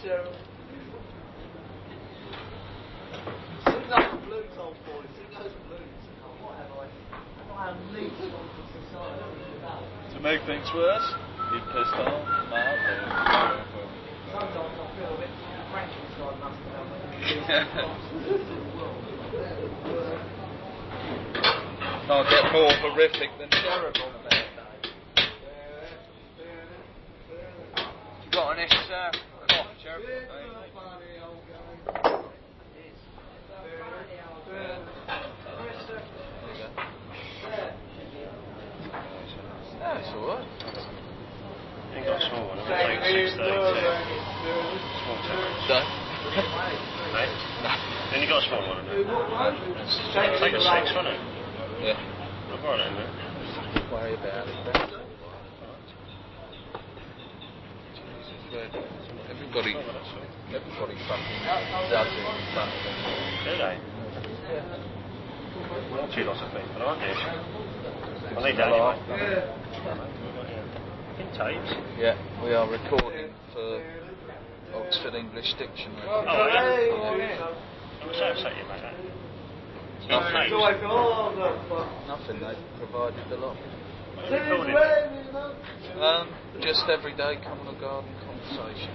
Cheryl. Sing those blues, old boy. Sing those blues. What have I? I unleashed onto society. To make things worse, he pissed off, mad, Sometimes I feel a bit Frankenstein must have Can't get more horrific than Sheriff on a bad day. You got an ish cough, Sheriff? That's alright. You got a small one, I'll take 632. Small tower. No? No? Then you got a small one, haven't you? Take a 6, won't it? Yeah. I've got it in there. Don't worry about it, Everybody fucking does it in front of them. Do they? Yeah. Well, two lots of people, aren't you? I need that anyway. In tapes. Yeah, we are recording for Oxford English Dictionary. Oh, yeah. What's that upset you about that? Nothing. Nothing. Nothing, they provided a lot. What are you recording? Just everyday common garden conversation.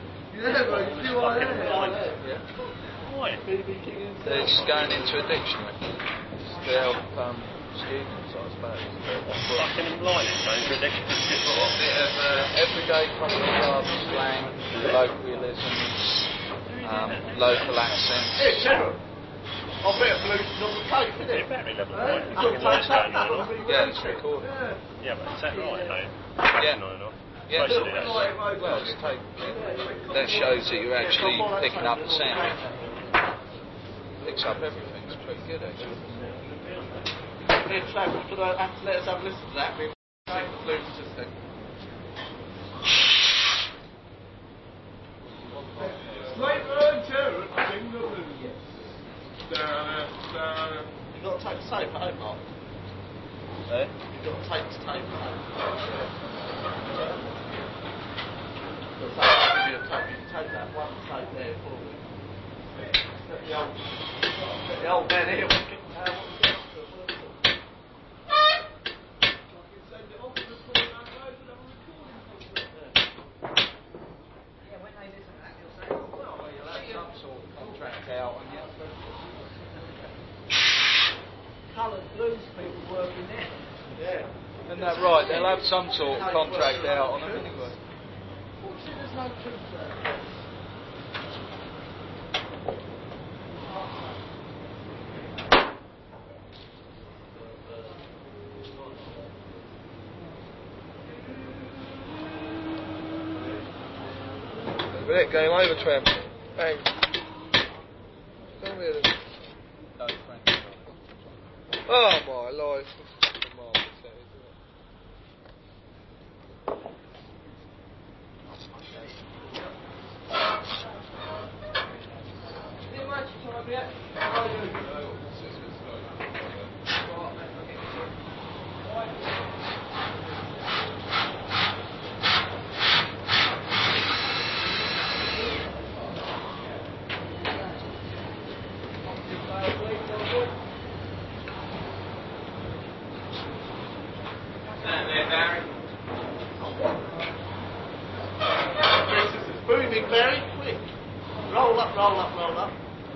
Yeah. Why? It's going into a dictionary to help students, I suppose. Fucking them blinded, going for a dictionary. A bit of everyday common garden slang, colloquialisms, local accents. Yeah, Cheryl. I'll bet a blues on the tape, isn't it? Battery level, right? Fucking lights going on and off. Yeah, it's recorded. Yeah, but is that right, though? Yeah. On and off. Yeah. Supposed to do that. Well, it's tape. That shows that you're actually picking up the sound. Picks up everything. It's pretty good, actually. Yeah, Travis, could I let us have a listen to that? We'll sing the blues just then. Straight road, Cheryl, sing the blues. You got to take the tape at home, Mark. Eh? You got to take the tape at home. You can take that one tape there for me. The old man here. Coloured blues people working there. Yeah. Isn't that right? They'll have some sort of contract out on them anyway. Well, see, there's no truth there. Minute, game over, Tram. Bang. Come here. No, Frank. Oh my life. This is the market set, isn't it? Booming very quick. Roll up, roll up, roll up.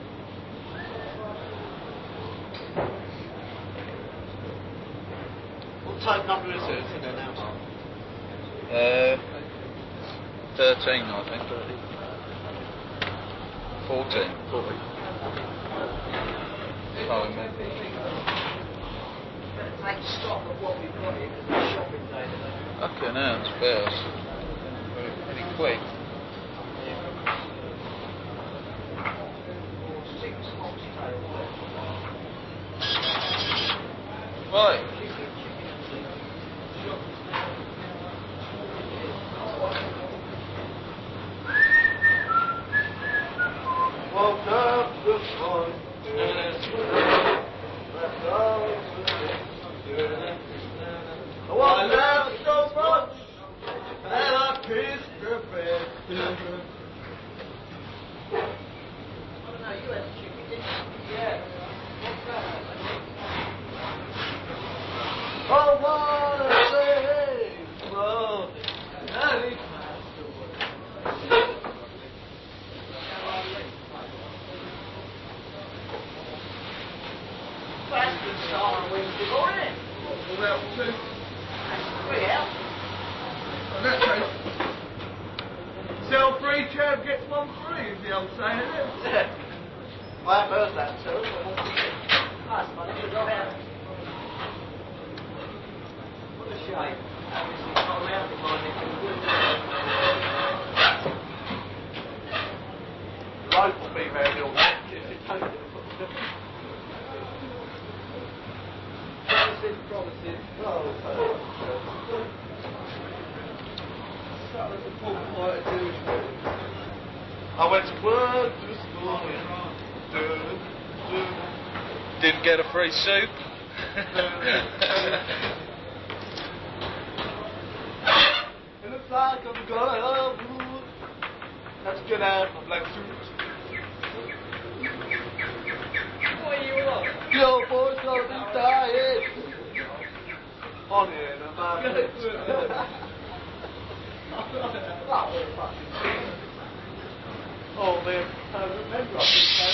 What type number is it? It's in there now, Mark. 13, I think. 14. 40. Can't remember. Better take stock of what we've got here because it's shopping day today. Okay, now it's bears. Pretty quick. 6 oxtails. Right. Woke up this morning. I laughed so much that I pissed the bed. out too. Free out. In that case, sell free, Chad gets one free is the old saying, isn't it? Yeah. I have heard that too. Nice money. Good man. What a shame. Obviously, it's not around in my neck of the woods. The road will be very ill if it don't get promises. Oh, I went to work this morning. Didn't get a free soup. It looks like I'm gonna have to get out my black suit. What are you on? Your boy's gonna be dying. On the end of my Oh man, I remember I think so.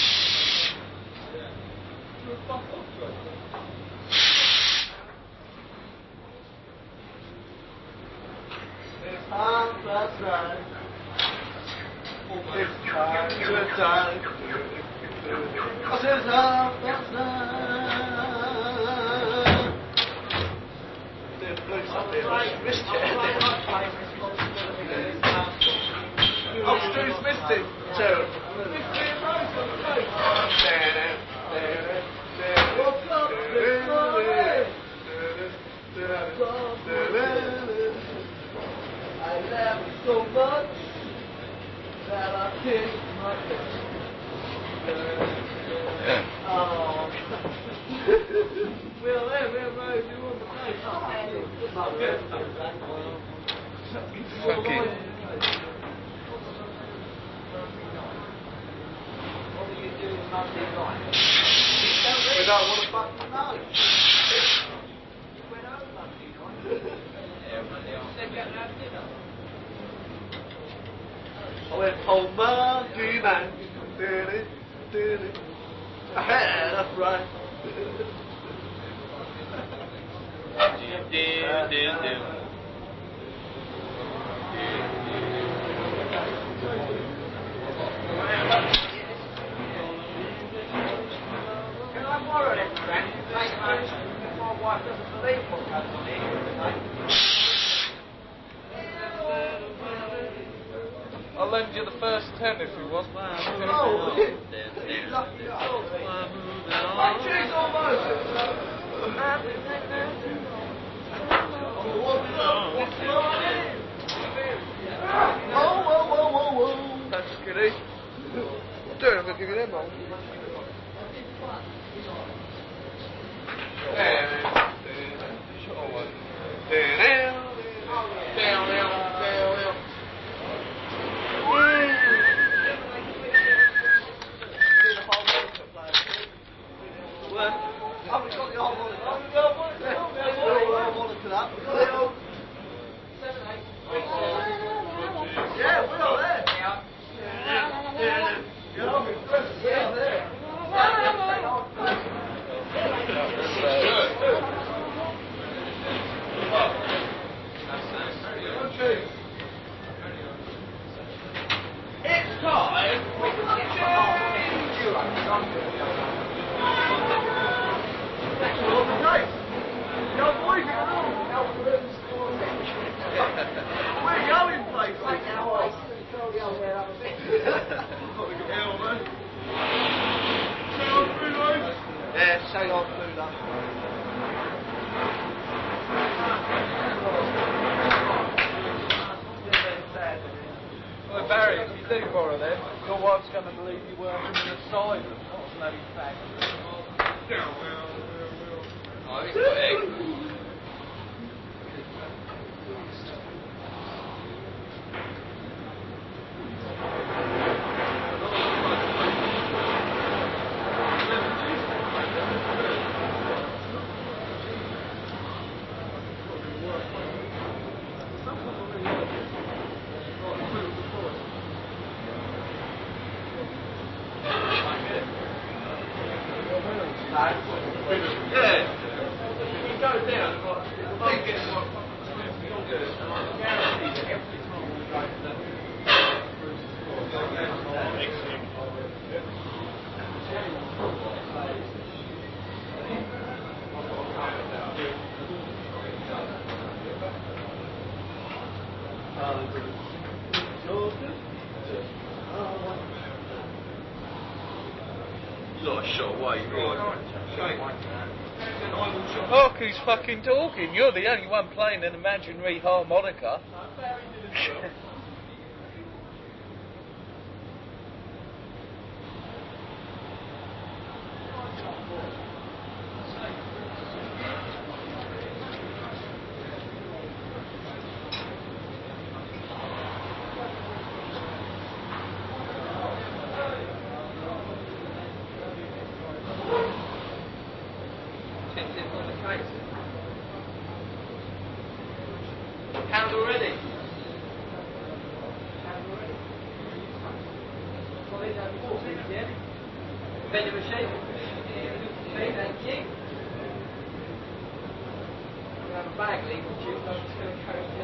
It's half past nine. It's time to die. I said it's half past nine. There's blue something. Missed it. Oh, Stu's missed it. Too. What's up, this morning? I laughed so much that I kissed my pants. Oh. Well, there, Rose, you want the place? Fucking. What are you doing Monday night? We don't want to fucking know. You went home Monday night? Said you had to have dinner. I went home Monday night. I had a fright. I'll lend you the first 10 if you want. That's goody. I'll do it, I'm going to give you them all. Well, Barry, if you do borrow them, your wife's going to believe you working in an asylum, not a bloody factory. Oh, he's got eggs. Yeah. If you go down, like a shot away. Oh, who's fucking talking? You're the only one playing an imaginary harmonica. Candle ready. Vending machine. Okay, thank you. We have a bag leak, which is just going to carry on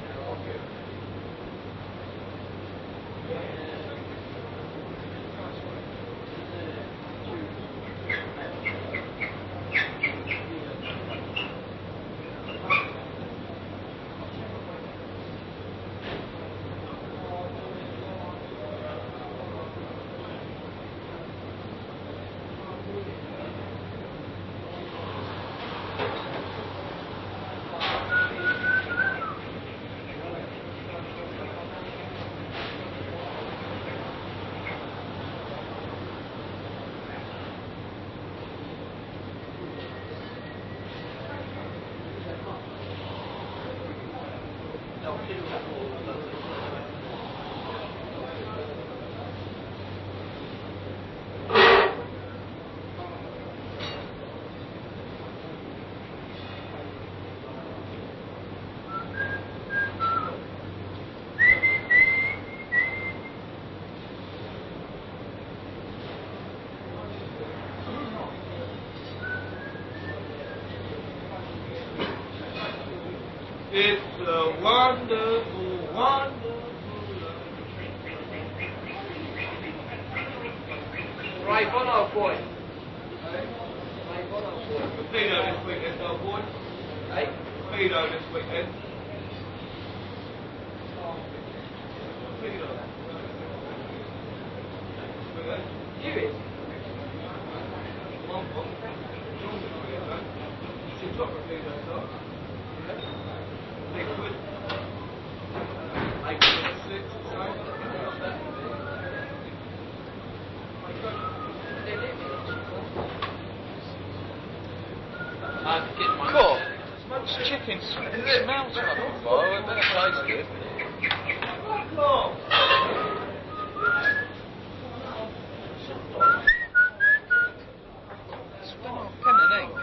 It's a wonderful, wonderful life. Right, one old boy. Right, one old boy. Torpedo this weekend, old boy. Hey? Torpedo this weekend. Torpedo. Here it is. One. She's got torpedo, so. Liquid. 8.6, Cool. This chicken smells fucking well. It better taste good. Spin off pen and ink.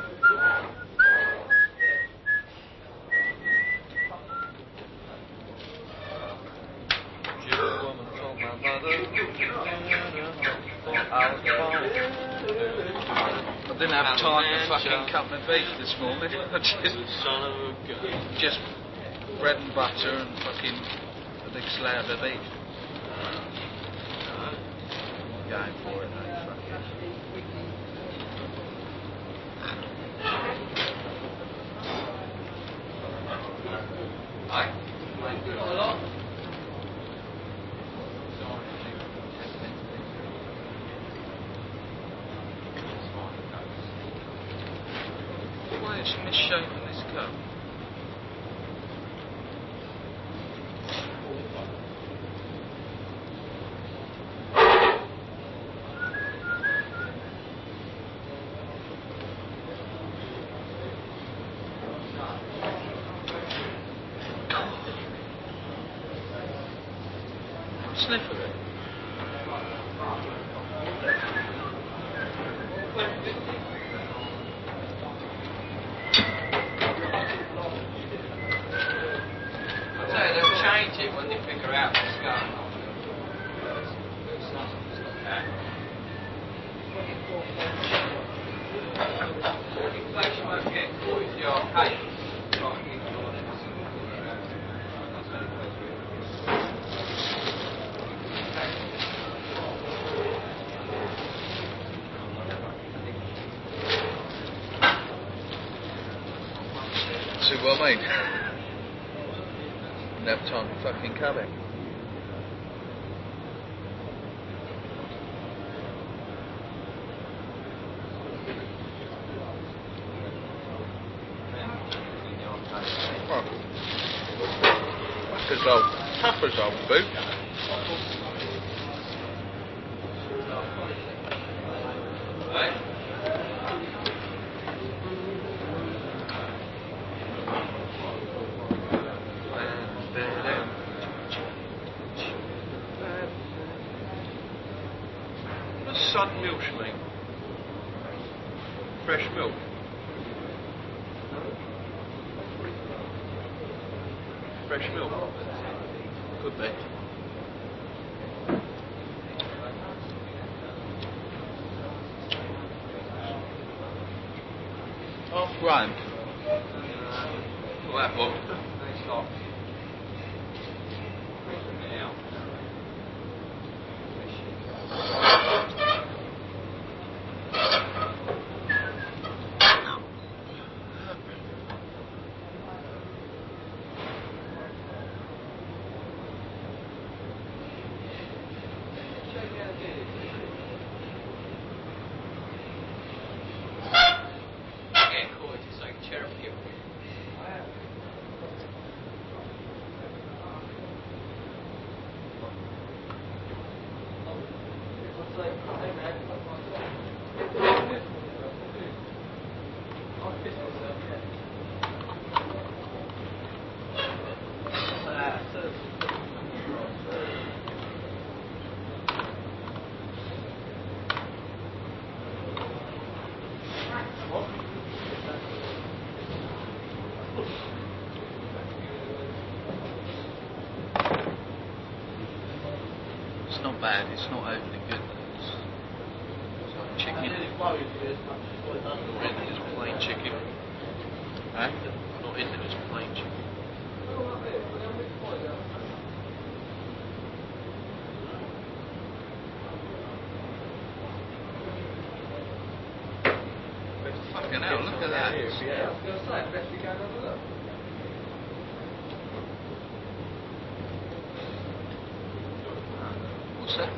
I didn't have time to fucking cut my beef this morning. I just bread and butter and fucking a big slab of beef. I'm going for it, though. Why is she misshapen this cup? Sniff of it. They'll change it when they figure out what's going on. Inflation won't get caught if you're paid. See what I mean? Didn't have time to fucking cut it. old. Tough as old boot. Sun milk, mate. Fresh milk. Fresh milk. Could be. Half grand. Not that one. It's not bad, it's not overly good. It's like chicken. Not in just plain chicken. Huh? Not in just plain chicken. Fucking hell, look at that. What's that?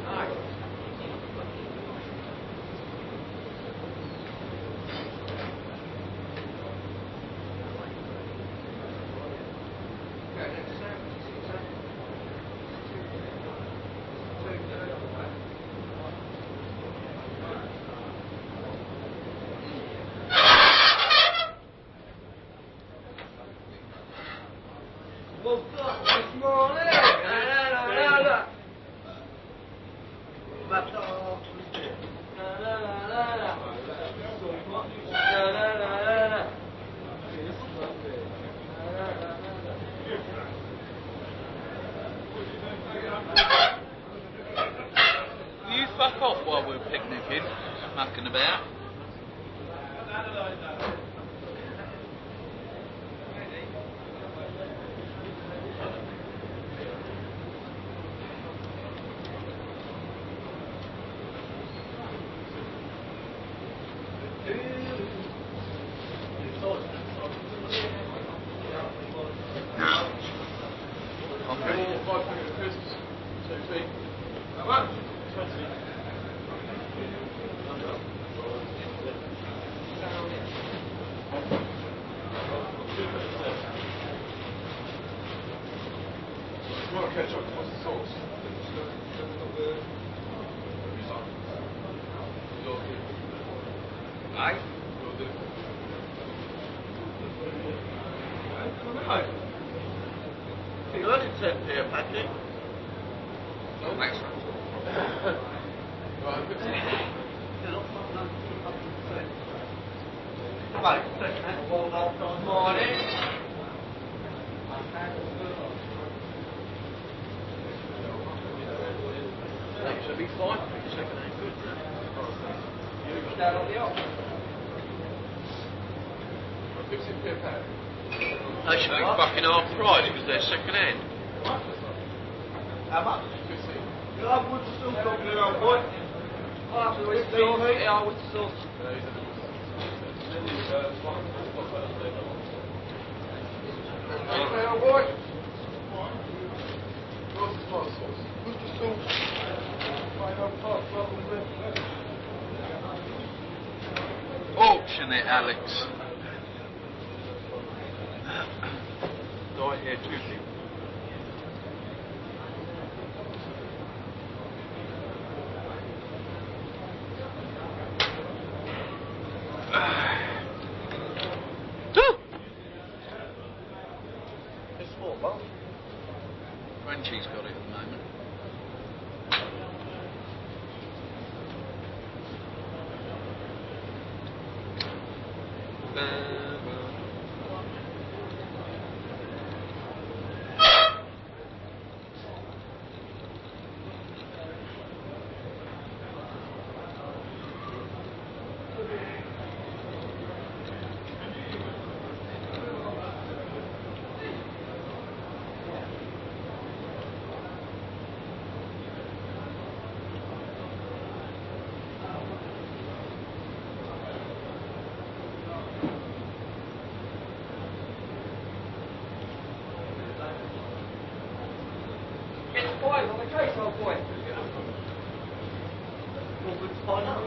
Woke up this morning. My dog was dead. You fuck off while we're picnicking, mucking about. You only 10p a packet. Oh, thanks. Should be fine. Second hand good. Down on the op. They should be fucking half price because they're second hand. How much? You have wood sauce on there, old boy. With sauce, yeah, with sauce. Okay, old boy. Auction it, Alex. Right here, Tuesday. Five on the case, old boy. All good to find out.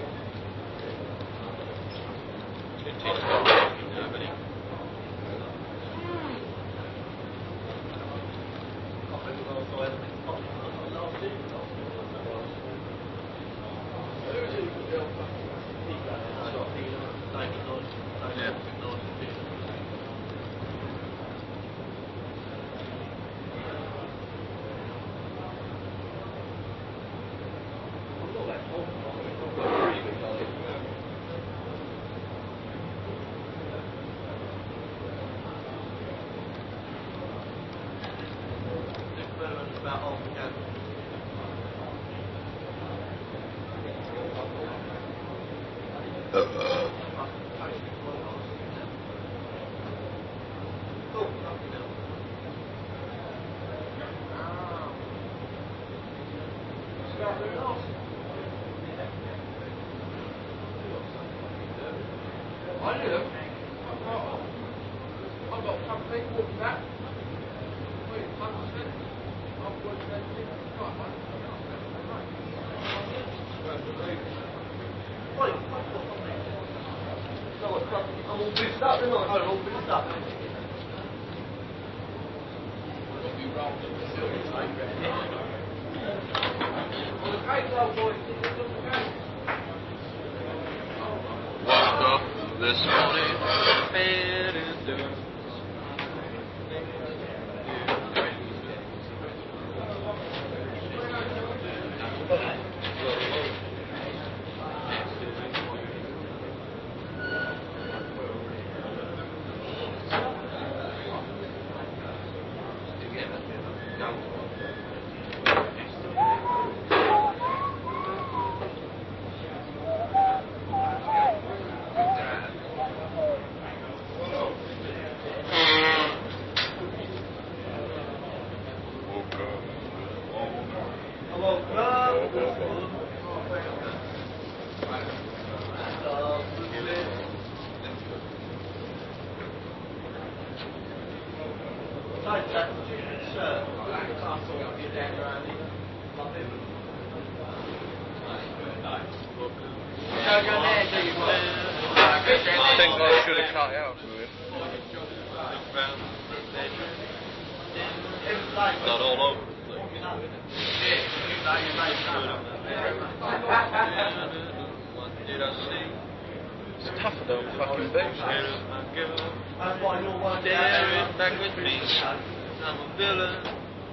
I'm all boosted up, they're not. I'm all boosted up. Woke up this morning, bed is done. I think I should have cut it out for him. Not all over. What did I see? It's tougher than fucking boots. Staring back with me. I'm a villain.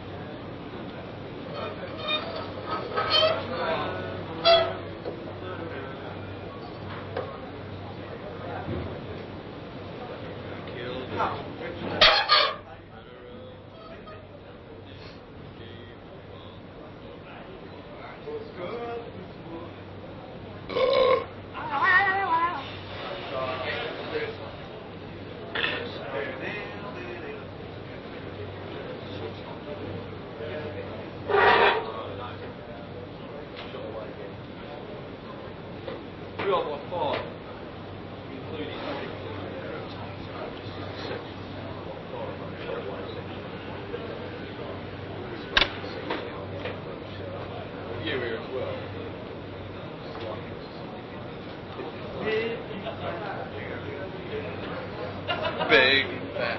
Big and fat.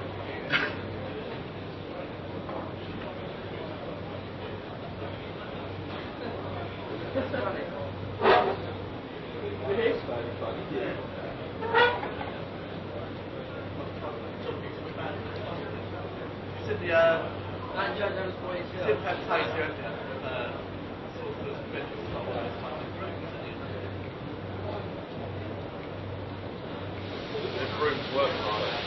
brooms work like that.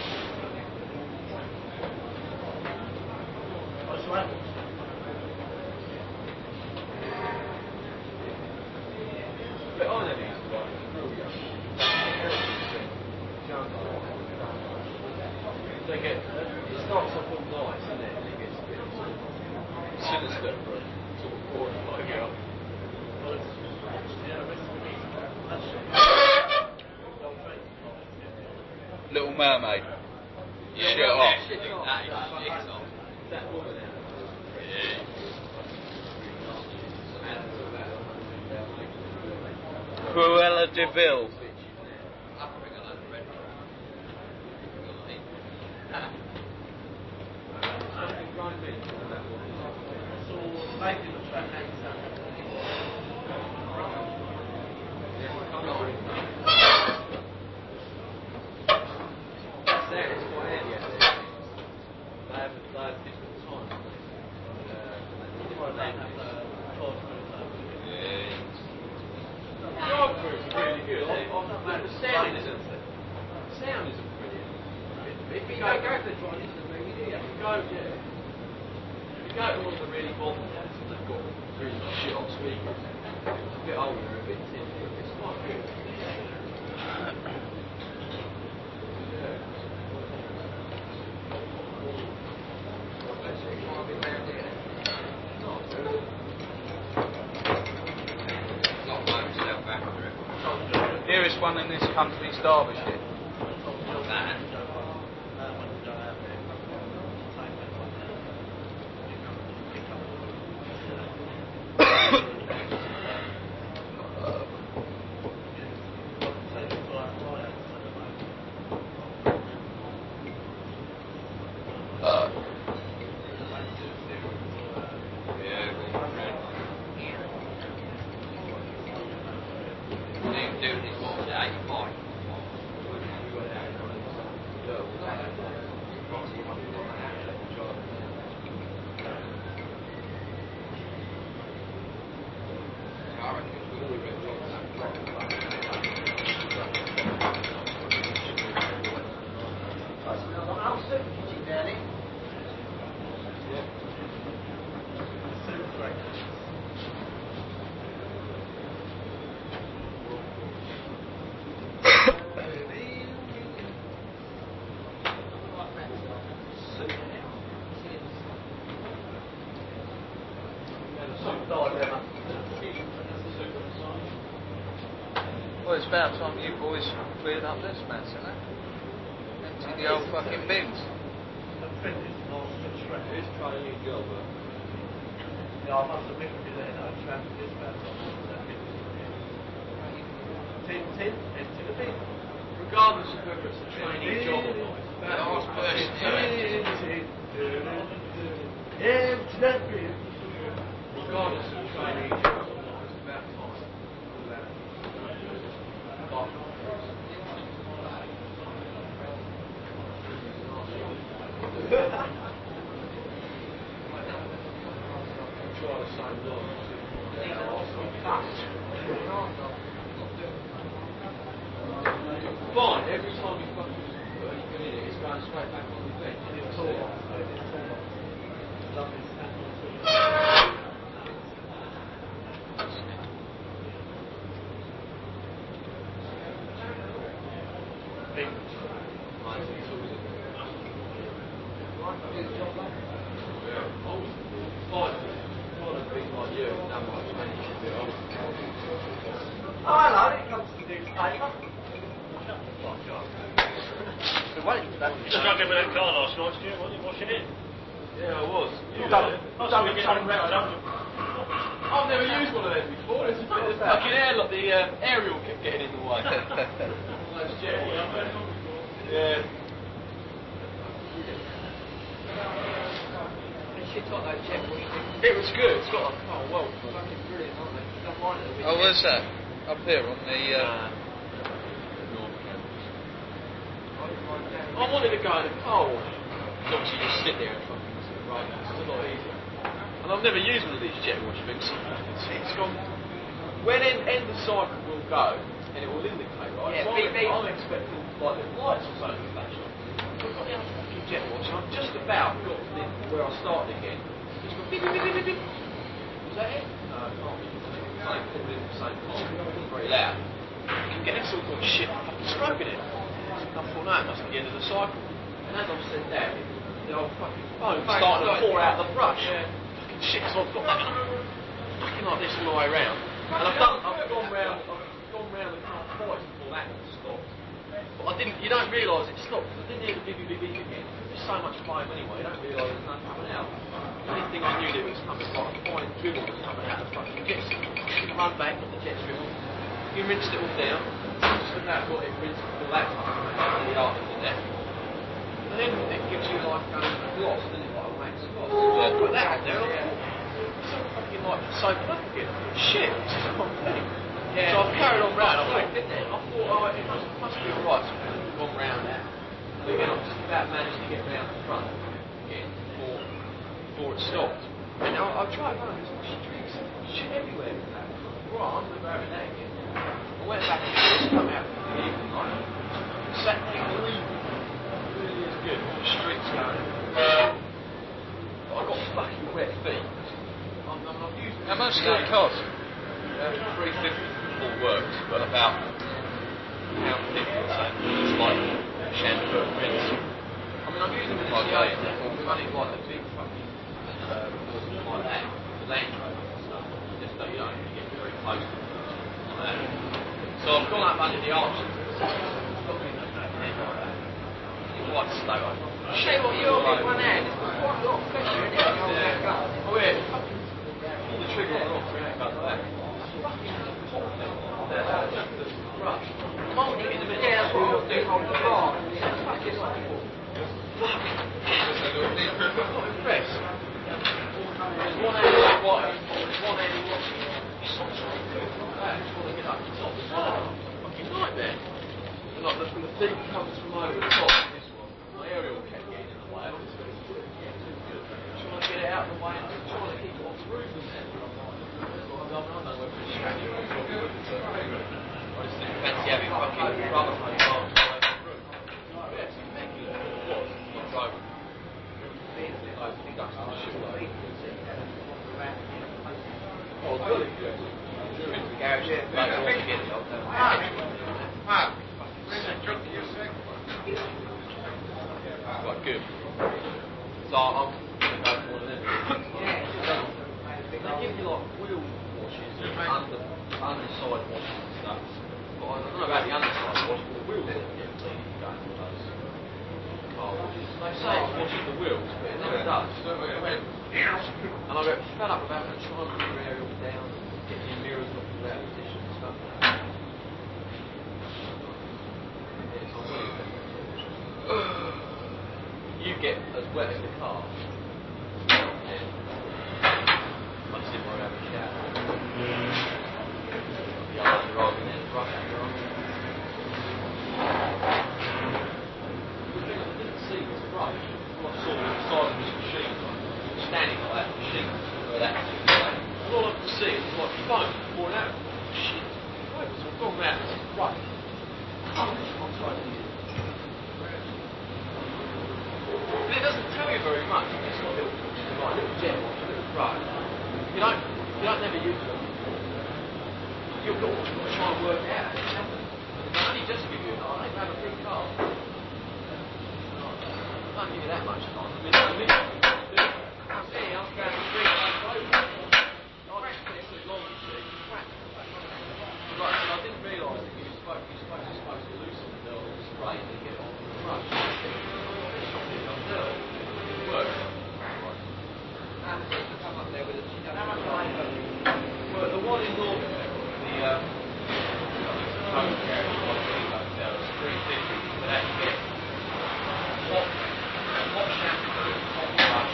But I never used to like real young. They get, it starts off all nice, isn't it? And it gets a bit sinister for a sort of boring like girl. Little Mermaid. Yeah, Shit off. that is shit off. That woman there. Cruella de Vil. Sound isn't brilliant. If you don't go to the dry list of movies, if you go to all the really modern ones, and they've got really shit on speakers, it's a bit older, a bit tin, it's quite good. Nearest one in this company's Derbyshire. Well, it's about time you boys cleared up this mess, isn't it? Empty the old fucking bins. It's trying a new job, but... Yeah, I must admit to you there, no traffic dispatch on tin, empty the bin. regardless of whether it's a trainee job or not, it's about the last person to Empty that bin. regardless of trainee jobs or not, it's about time. Try the same long. Fine, every time you fucking put anything in it, it's going straight back on the bench. It's all lovely Oh, hello, here comes the newspaper. Been waiting for that. You stuck in with that car last night, Stu, wasn't you, washing it? Yeah, I was. You've done the train wreck. I've never used one of them before. It's a bit of fucking air, like the aerial kept getting in the way. Those jet ones. Yeah. Shit like that jet wash thing. It was good. It's got a well, fucking brilliant, aren't they? Don't mind it a bit. Oh, where's that? Up here on the. I wanted to go in the car wash. Obviously, just sit there and fucking sit right. It's a lot easier. And I've never used one of these jet wash things. It's gone. When end the cycle will go, and it will indicate, right? Yeah, so beep, beep. I'm expecting like the lights or something to flash on. I've got the other fucking jet watch, and I've just about got to where I started again. It's got beep, beep, beep, beep, beep. Was that it? No, it can't be. Same, probably in the same time. It wasn't very loud. I'm getting this all going, shit, I'm fucking stroking it. I thought, no, it must be the end of the cycle. And as I've said that, the old fucking phone's starting to pour out the brush. Yeah. Fucking shit, so I've got that, and I'm fucking like this all the way around. And I've gone round the car twice before that one stopped. But you don't realise it stopped, because I didn't hear the beep, beep, beep, beep again. There's so much flame anyway, you don't realise there's nothing coming out. The only thing I knew that was coming, like a fine dribble was coming out of the fucking jet stream. You run back with the jet dribble, you rinsed it all down, just about got it rinsed all that fucking out, the article in there. And then it gives you like gloss, doesn't it, like a wax gloss. Yeah. Put that on there, it's all fucking like soaped up again. Shit, this is the whole thing. Yeah. So I've carried on round, I thought, it must be alright, so I've gone round that. And again, I've just about managed to get round the front again before it stopped. And I've tried running, there's streaks and shit everywhere with that. Right, I'm going to go over that again. I went back and just come out in the evening, like, sat there gleaming. It really is good, all the streaks going. But I've got fucking wet feet. I've used How much does it cost? $3.50 all works, but about £1.50 or so. It's like shampoo and rinse. I mean, I'm using them like that. We've only got a big fucking like that, the Land Rover and stuff. Just so you don't get very close to it. Like that. So I've gone up under the arches. Got me in the head like that. It's quite slow. Say what you're with one hand. It's quite a lot of pressure in it. Yeah. Oh yeah. Pull the trigger on off, like that. Rush. I'm holding it in the middle. Yeah, that's what I'll do. Hold the bar. I'm not impressed. There's one hand like white, there's one hand like that. Just want to get up the top. It's a fucking nightmare. And like the feet comes from over the top. This one. My aerial kept getting in the way. I'm just trying to get it out of the way and trying to keep it off the roof and there. I don't know whether it's strategy or something, but I just didn't fancy having fucking rubber hose on the way to the roof. Yeah, it's immaculate. It was. He drove it. He does the shit like oh, really? Yeah. Drew into the garage. Yeah. Like, I want to get it. I'll tell him. Mark, bring that truck to your second. Quite good. So I'm going to go for one of them. They give you like wheel washes, underside washes and stuff. But I don't know about the underside wash, but the wheels don't get clean if you go into those car washes. They say it washes the wheels, but it never does. And I got fed up about it, trying to put your aerial down and get your mirrors knocked out of position and stuff. Yes, I'm willing. You get as wet as the car. Yeah. I just didn't want to have a shower. The eyes are rolling in, rush your eyes. I didn't see this brush. All I saw was the side of this machine, standing like that machine, where that was like. And all I could see was like foam pouring out. Shit. Right, so I've gone round this brush. I'm trying to use it. But it doesn't tell you very much. It's got a little jet watch, a little brush. You don't never use them. You've got to try and work it out. They only just give you an eye. They have a big car. They don't give you that much time. I mean, I'm going to bring it over. I reckon it's as long as you see. Right, so I didn't realise that you're supposed to loosen the belt and spray and get it off the brush. It works. Come up there with a Well, the one in Norfolk, the hotel, is $3.50, but that you get hot shampoo, hot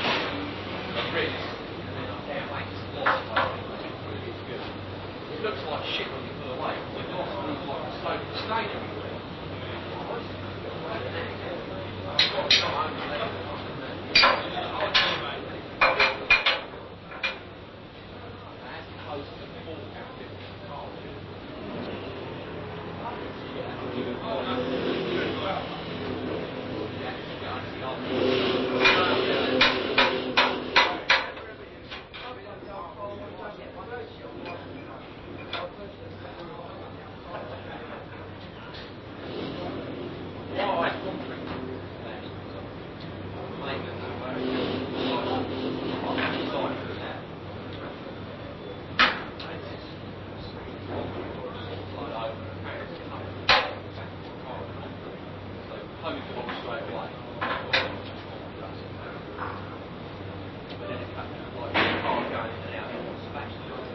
only come on straight away. But then it comes like the car going in and out, it wants to smash the door.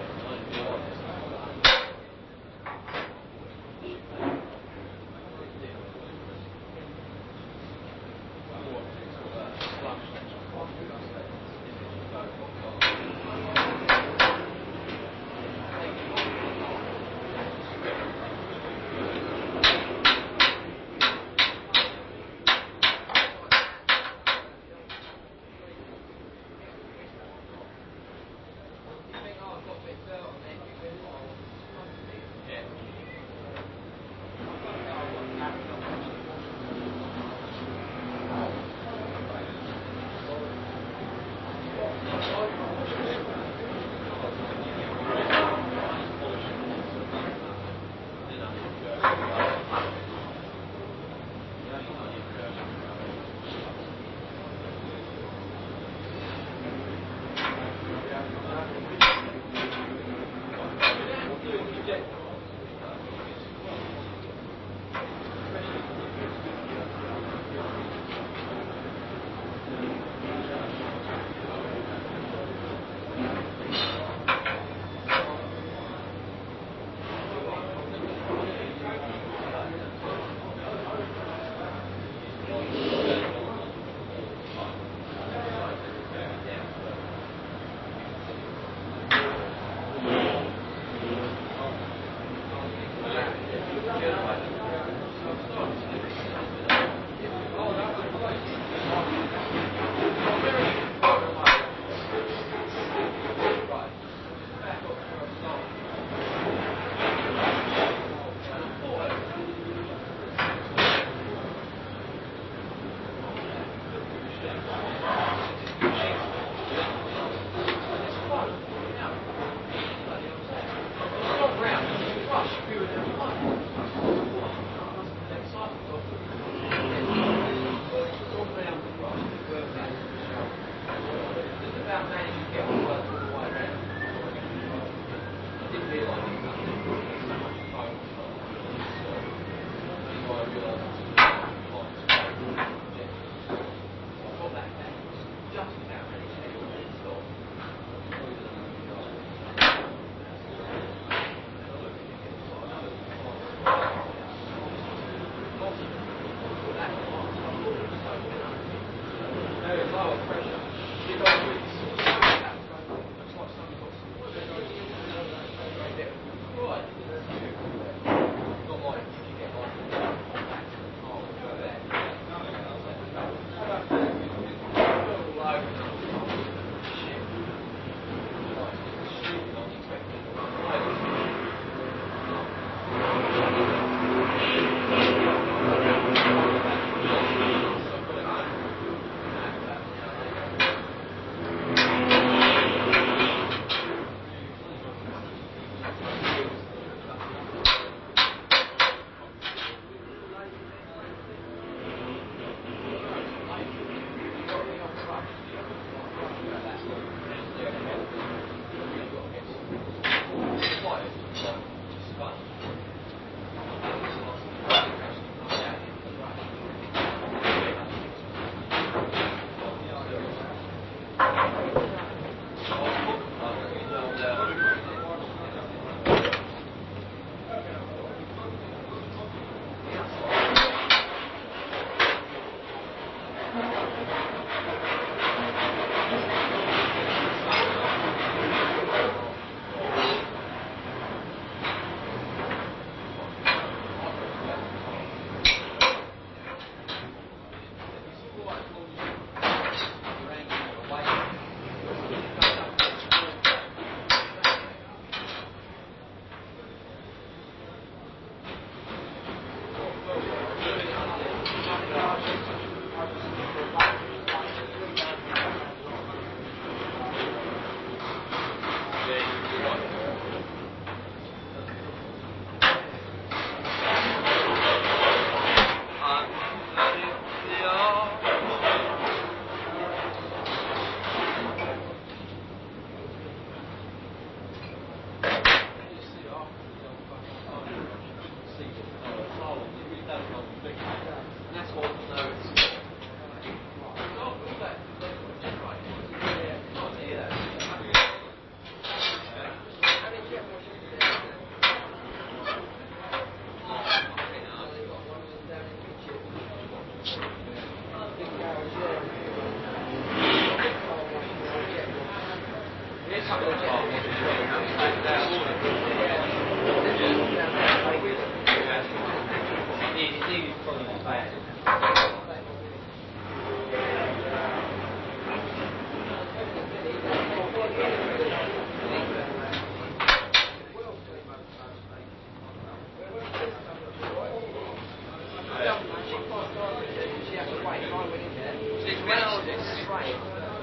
spraying.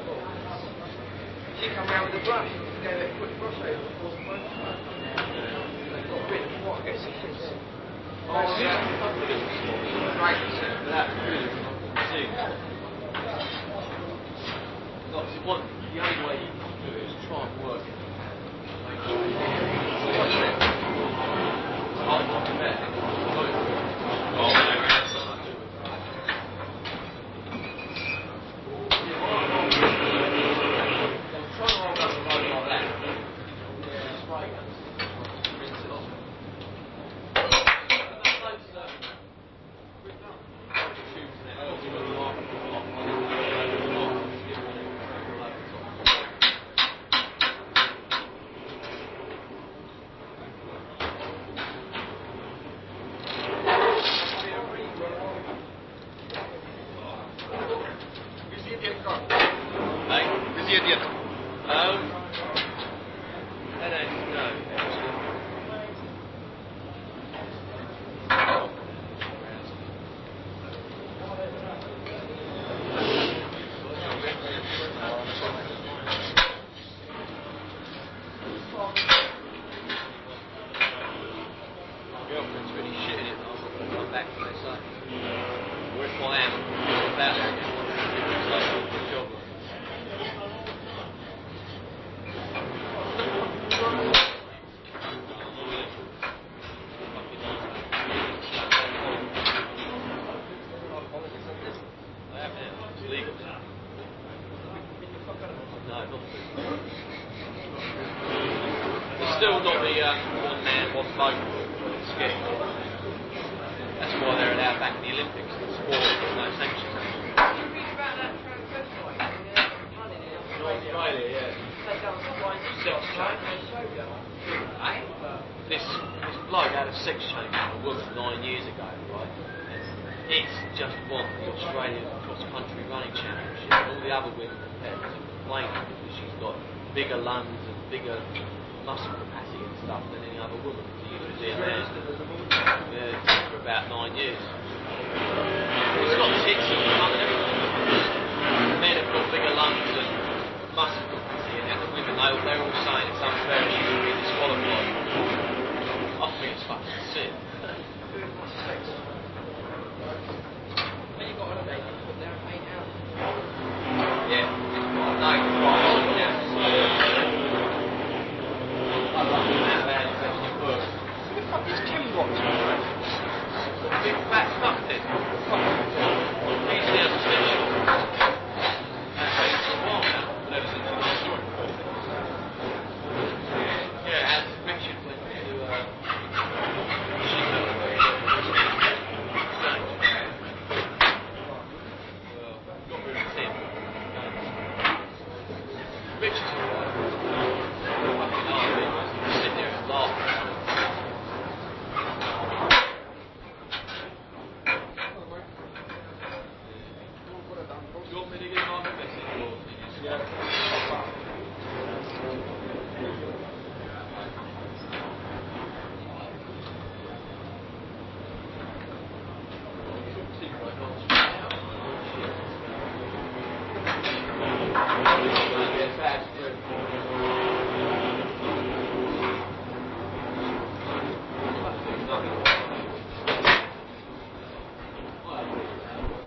She come round with a brush, gave it a quick brush over before the brush. Got rid of what gets it. Oh, yeah, I've got a little spot. Right, so That's really see. Like, what, the only way you can do it is try and work it. Make sure you what's it? Oh, what's there? Oh, there it is. Try and hold up the road like that. Spray it. Rinse it off. Still not the one man, one vote scheme. That's why they're allowed back in the Olympics. The sport, there's no sanctions. Did you read about that transfer fight running in Australia, yeah. They go and find Sex right, change. and they show you. This bloke had a sex change with a woman 9 years ago, right? And it's just won the Australian cross-country running championship. All the other women competitors are complaining because she's got bigger lungs and bigger muscle capacity and stuff than any other woman. So you can see a man. Yeah, for about 9 years. He's got tits and bum and everything. Men have got bigger lungs and muscle capacity, and the women, they're all saying it's unfair and she should be disqualified. I think it's fucking sick. When you got holiday, you put down 8 hours. Yeah. No, I love the amount of hours you put in your work. Who the fuck is Tim Watson? Big fat fuck then.